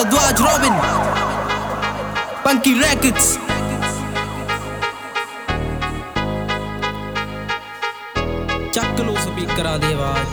Bharadwaj Robin, Punky Records। ਚੱਕ ਲੋ ਸਪੀਕਰਾਂ ਦੀ ਆਵਾਜ਼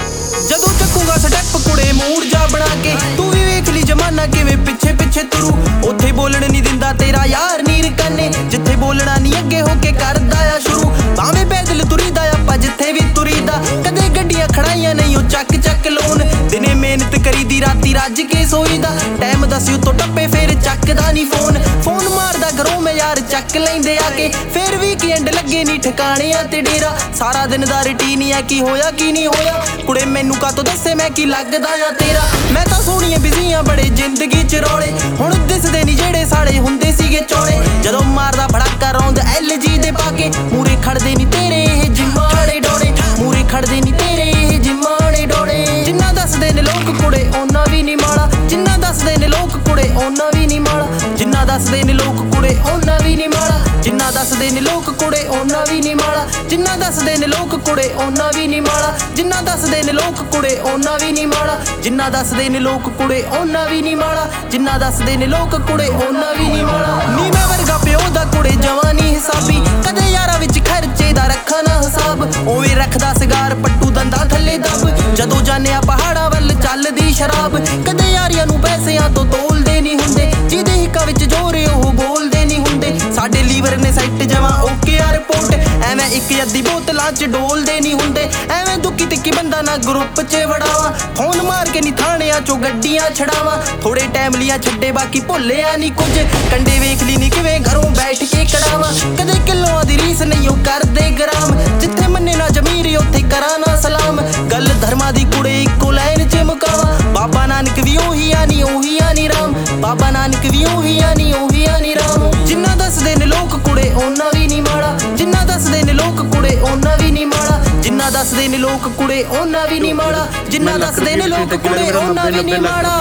ਜਦੋਂ ਚੱਕੂਗਾ ਸਟੈਪ ਕੁੜੇ ਮੂਡ ਜਾ ਬਣਾ ਕੇ। ਤੂੰ ਵੀ ਵੇਖ ਲਈ ਜਮਾਨਾ ਕਿਵੇਂ ਪਿੱਛੇ ਪਿੱਛੇ ਤੁਰੂ। ਉੱਥੇ ਬੋਲਣ ਨਹੀਂ ਦਿੰਦਾ ਤੇਰਾ ਯਾਰ ਨੀਰ ਕੰਨੇ, ਜਿੱਥੇ ਬੋਲਣਾ ਨਹੀਂ ਅੱਗੇ ਹੋ ਕੇ ਕਰਦਾ ਆ ਸ਼ੁਰੂ। ਭਾਵੇਂ ਪੈਦਲ ਤੁਰੀਦਾ ਆਪਾਂ ਜਿੱਥੇ ਵੀ ਤੁਰੀਦਾ, ਕਦੇ ਗੱਡੀਆਂ ਖੜਾਈਆਂ ਨਹੀਂ ਉਹ ਚੱਕ ਚੱਕ ਲੋਨ। ਦਿਨੇ ਮਿਹਨਤ ਕਰੀਦੀ ਰਾਤੀ ਰੱਜ ਕੇ ਸੋਈਦਾ, ਟਾਈਮ ਦੱਸਿਓ ਤੋਂ ਟੱਪੇ ਫੇਰ ਚੱਕਦਾ ਨਹੀਂ ਫੋਨ ਮਾਰਦਾ ਘਰੋਂ ਮੈਂ ਯਾਰ ਚੱਕ ਲੈਂਦੇ ਆ ਕੇ। ਫੇਰ ਵੀ ਕੀ ਐਂਡ ਲੱਗੇ ਨਹੀਂ ਠਿਕਾਣਿਆਂ ਤੇ ਡੇਰਾ, ਸਾਰਾ ਦਿਨ ਦਾ ਰੂਟੀਨ ਆ ਕੀ ਹੋਇਆ ਕੀ ਨਹੀਂ ਹੋਇਆ। ਕੁੜੇ ਮੈਨੂੰ ਕਾਤੋਂ ਦੱਸੇ ਮੈਂ ਕੀ ਲੱਗਦਾ ਆ ਤੇਰਾ। ਮੈਂ ਤਾਂ ਸੋਹਣੀਆਂ ਬਿਜ਼ੀਆਂ ਬੜੇ ਜ਼ਿੰਦਗੀ ਚ ਰੌਲੇ, ਹੁਣ ਦਿਸਦੇ ਨਹੀਂ ਜਿਹੜੇ ਸਾਲੇ ਹੁੰਦੇ ਸੀਗੇ ਚੌੜੇ। ਜਦੋਂ ਮਾਰਦਾ ਫੜਾਕਾ ਰੌਂਦ LG ਦੇ ਪਾ ਕੇ, ਮੂਰੇ ਖੜਦੇ ਨਹੀਂ ਤੇਰੇ ਇਹ ਜਿਮਾੜੇ ਡੋੜੇ, ਮੂਰੇ ਖੜਦੇ ਨਹੀਂ ਤੇਰੇ ਇਹ ਜਿਮਾੜੇ ਡੋੜੇ। ਜਿੰਨਾ ਦੱਸਦੇ ਨੇ ਲੋਕ ਕੁੜੇ ਉਹਨਾਂ ਵੀ ਨਹੀਂ ਮਾੜਾ, ਜਿੰਨਾ ਦੱਸਦੇ ਨੇ ਲੋਕ ਕੁੜੇ ਉਹਨਾਂ ਵੀ ਨਹੀਂ ਮਾੜਾ, ਜਿੰਨਾ ਦੱਸਦੇ ਨੇ ਲੋਕ ਕੁੜੇ ਉਹਨਾਂ ਵੀ ਨਹੀਂ ਮਾੜਾ, ਜਿੰਨਾ ਦੱਸਦੇ ਨੇ ਲੋਕ ਕੁੜੇ ਉਹਨਾਂ ਵੀ ਨਹੀਂ ਮਾੜਾ, ਜਿੰਨਾ ਦੱਸਦੇ ਨੇ ਲੋਕ ਕੁੜੇ ਉਹਨਾਂ ਵੀ ਨਹੀਂ ਮਾੜਾ, ਜਿੰਨਾ ਦੱਸਦੇ ਨੇ ਲੋਕ ਕੁੜੇ ਉਹਨਾਂ ਵੀ ਨਹੀਂ ਮਾੜਾ, ਜਿੰਨਾ ਦੱਸਦੇ ਨੇ ਲੋਕ ਕੁੜੇ ਉਹਨਾਂ ਵੀ ਨਹੀਂ ਮਾੜਾ, ਜਿੰਨਾ ਦੱਸਦੇ ਨੇ ਲੋਕ ਕੁੜੇ ਉਹਨਾਂ ਵੀ ਨਹੀਂ ਮਾੜਾ। ਨੀ ਮੈਂ ਵਰਗਾ ਪਿਓ ਦਾ ਕੁੜੇ ਜਵਾਨੀ ਹਿਸਾਬੀ, ਕਦੇ ਯਾਰਾਂ ਵਿੱਚ ਖਰਚੇ ਦਾ ਰੱਖਾ ਨਾ ਹਿਸਾਬ। ਉਵੇਂ ਰੱਖਦਾ ਸਿਗਾਰ ਪੱਟੂ ਦੰਦਾਂ ਥੱਲੇ ਦੱਬ, ਜਦੋਂ ਜਾਣਿਆ ਪਹਾੜਾਂ ਵੱਲ ਚੱਲਦੀ ਸ਼ਰਾਬ। ਕਦੇ ਯਾਰੀਆਂ ਨੂੰ ਪੈਸਿਆਂ ਤੋਂ ਤੋਲਦੇ ਨਹੀਂ ਹੁੰਦੇ, ਜਿਹਦੇ ਹਿੱਕਾਂ ਵਿੱਚ ਜੋਰ ਉਹ ਬੋਲਦੇ ਨਹੀਂ ਹੁੰਦੇ। ਸਾਡੇ ਲੀਵਰ ਨੇ ਸੈੱਟ ਜਵਾਂ ਓਕੇ ਆ ਰਿਪੋਰਟ, ਐਵੇਂ ਇੱਕ ਅੱਧੀ ਬੋਤਲਾਂ ਚ ਡੋਲਦੇ ਨਹੀਂ ਹੁੰਦੇ। ਐਵੇਂ ਦੁੱਕੀ ਤਿੱਕੀ ਬੰਦਾ ਨਾ ਗਰੁੱਪ ਚ ਵੜਾਵਾਂ, ਫੋਨ ਮਾਰ ਕੇ ਨਹੀਂ ਥਾਣਿਆਂ ਚੋਂ ਗੱਡੀਆਂ ਛਡਾਵਾਂ। ਥੋੜੇ ਟਾਈਮ ਲੀਆਂ ਛੱਡੇ ਬਾਕੀ ਭੁੱਲਿਆ ਨਹੀਂ ਕੁਝ, ਕੰਡੇ ਵੇਖ ਲਈ ਨਹੀਂ ਕਿਵੇਂ ਘਰੋਂ ਬੈਠ ਕੇ ਕੜਾਵਾਂ। ਕਦੇ ਕਿਲੋਆਂ ਦੀ ਰੀਸ ਨਹੀਂ ਉਹ ਕਰਦੇ ਗ੍ਰਾਮ, ਜਿੱਥੇ ਮੰਨੇ ਨਾ ਜ਼ਮੀਰ ਉੱਥੇ ਕਰਾਂ ਨਾ ਸਲਾਮ। ਗੱਲ ਧਰਮਾਂ ਦੀ ਕੁੜੇ ਇੱਕੋ ਲਾਈਨ ਚ ਮੁਕਾਵਾਂ, ਬਾਬਾ ਨਾਨਕ ਵੀ ਉਹੀ ਆ ਨੀ ਰਾਮ, ਬਾਬਾ ਨਾਨਕ ਵੀ ਉਹੀ ਆ ਨੀ ਰਾਮ। ਜਿੰਨਾ ਦੱਸਦੇ ਨੇ ਲੋਕ ਕੁੜੇ ਉਹਨਾਂ ਵੀ ਨਹੀਂ ਮਾੜਾ, ਜਿੰਨਾ ਦੱਸਦੇ ਨੇ ਲੋਕ ਕੁੜੇ ਉਹਨਾਂ ਵੀ ਨਹੀਂ ਮਾੜਾ, ਜਿੰਨਾ ਦੱਸਦੇ ਨੇ ਲੋਕ ਕੁੜੇ ਉਹਨਾਂ ਵੀ ਨਹੀਂ ਮਾੜਾ, ਜਿੰਨਾ ਦੱਸਦੇ ਨੇ ਲੋਕ ਕੁੜੇ ਉਹਨਾਂ ਵੀ ਨਹੀਂ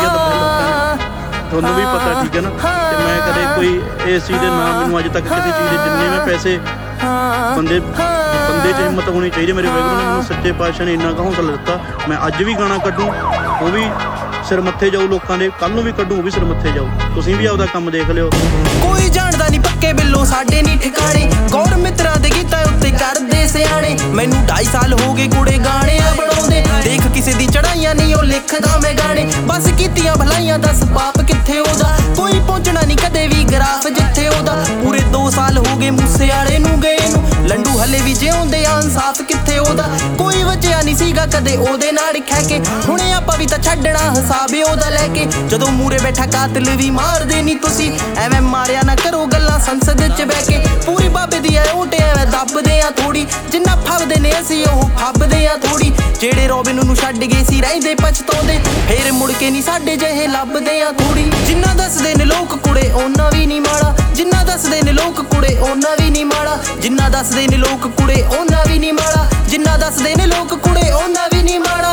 ਮਾੜਾ। ਤੁਹਾਨੂੰ ਵੀ ਪਤਾ ਠੀਕ ਹੈ ਨਾ, ਤੇ ਮੈਂ ਕਦੇ ਕੋਈ ਇਸ ਚੀਜ਼ ਦੇ ਨਾਮ ਮੈਨੂੰ ਅੱਜ ਤੱਕ ਕਿਸੇ ਚੀਜ਼ ਦੇ ਜਿੰਨੇ ਮੈਂ ਪੈਸੇ ਬੰਦੇ ਚ ਹਿੰਮਤ ਹੋਣੀ ਚਾਹੀਦੀ। ਮੇਰੇ ਵਾਹਿਗੁਰੂ ਨੇ ਮੈਨੂੰ ਸੱਚੇ ਪਾਤਸ਼ਾਹ ਨੇ ਇੰਨਾ ਕੁ ਹੌਸਲਾ ਦਿੱਤਾ, ਮੈਂ ਅੱਜ ਵੀ ਗਾਣਾ ਕੱਢੂੰ ਉਹ ਵੀ ਸਿਰ ਮੱਥੇ ਜਾਊ ਲੋਕਾਂ ਦੇ, ਕੱਲ ਨੂੰ ਵੀ ਕੱਢੂ ਉਹ ਵੀ ਸਿਰ ਮੱਥੇ ਜਾਊ। ਤੁਸੀਂ ਵੀ ਆਪਦਾ ਕੰਮ ਦੇਖ ਲਿਓ। ਕੋਈ ਜਾਣਦਾ ਨਹੀਂ ਪੱਕੇ ਬਿੱਲੋਂ ਸਾਡੇ ਨਹੀਂ ਠਿਕਾਣੇ, ਗੌਰ ਮਿੱਤਰਾਂ ਦੇ ਗੀਤਾਂ ਉੱਤੇ ਕਰਦੇ ਸਿਆਣੇ। ਮੈਨੂੰ 2.5 ਸਾਲ ਹੋ ਗਏ ਕੁੜੇ ਗਾਣਿਆਂ ਬਣਾਉਂਦੇ, ਦੇਖ ਕਿਸੇ ਦੀ ਚੜਾਈਆਂ ਨਹੀਂ ਉਹ ਲਿਖਦਾ ਮੈਂ ਗਾਣੇ। ਬਸ ਕੀਤੀਆਂ ਭਲਾਈਆਂ ਦੱਸ ਪਾਪ ਕਿੱਥੇ ਉਹਦਾ, ਕੋਈ ਪਹੁੰਚਣਾ ਨਹੀਂ ਕਦੇ ਵੀ ਗਰਾਫ ਜਿੱਥੇ ਉਹਦਾ। ਪੂਰੇ 2 ਸਾਲ ਹੋ ਗਏ ਮੂਸੇ ਵਾਲੇ ਨੂੰ ਗਏ ਨੂੰ, ਲੰਡੂ ਹਲੇ ਵੀ ਜਿਉਂਦੇ ਆ ਇਨਸਾਫ ਕਿੱਥੇ ਉਹਦਾ। ਕੋਈ ਵਜਿਆ ਨਹੀਂ ਸੀਗਾ ਕਦੇ ਉਹਦੇ ਨਾਲ ਖਹਿ ਕੇ, ਹੁਣੇ ਆਪਾਂ ਵੀ ਤਾਂ ਛੱਡਣਾ ਹਿਸਾਬ ਉਹਦਾ ਲੈ ਕੇ। ਜਦੋਂ ਮੂਰੇ ਬੈਠਾ ਕਾਤਲ ਵੀ ਮਾਰਦੇ ਨਹੀਂ ਤੁਸੀਂ, ਐਵੇਂ ਮਾਰਿਆ ਨਾ ਕਰੋ ਗੱਲਾਂ ਸੰਸਦ ਚ ਬਹਿ ਕੇ। ਪੂਰੀ ਬਾਬੇ ਦੀ ਐ ਓਟੇ ਐਵੇਂ ਦੱਬਦੇ ਆ ਥੋੜੀ, ਜਿੰਨਾ ਫੱਬਦੇ ਨੇ ਅਸੀਂ ਉਹ ਫੱਬਦੇ ਆ ਥੋੜੀ। ਜਿਹੜੇ ਰੋਬਿਨ ਨੂੰ ਛੱਡ ਗਏ ਸੀ ਰਹਿੰਦੇ ਪਛਤਾਉਂਦੇ, ਫੇਰ ਮੁੜ ਕੇ ਨਹੀਂ ਸਾਡੇ ਜਿਹੇ ਲੱਭਦੇ ਆ ਥੋੜੀ। ਜਿੰਨਾ ਦੱਸਦੇ ਨੇ ਲੋਕ ਕੁੜੇ ਉਹਨਾਂ ਵੀ ਨਹੀਂ ਮਾੜਾ, ਜਿੰਨਾ ਦੱਸਦੇ ਨੇ ਲੋਕ ਕੁੜੇ ਉਹਨਾਂ ਵੀ ਨਹੀਂ ਮਾੜਾ, ਜਿੰਨਾ ਦੱਸਦੇ ਨੇ ਲੋਕ ਕੁੜੇ ਉਹਨਾਂ ਵੀ ਨਹੀਂ ਮਾੜਾ, ਜਿੰਨਾ ਦੱਸਦੇ ਨੇ ਲੋਕ ਕੁੜੇ ਉਹਨਾਂ ਵੀ ਨਹੀਂ ਮਾੜਾ।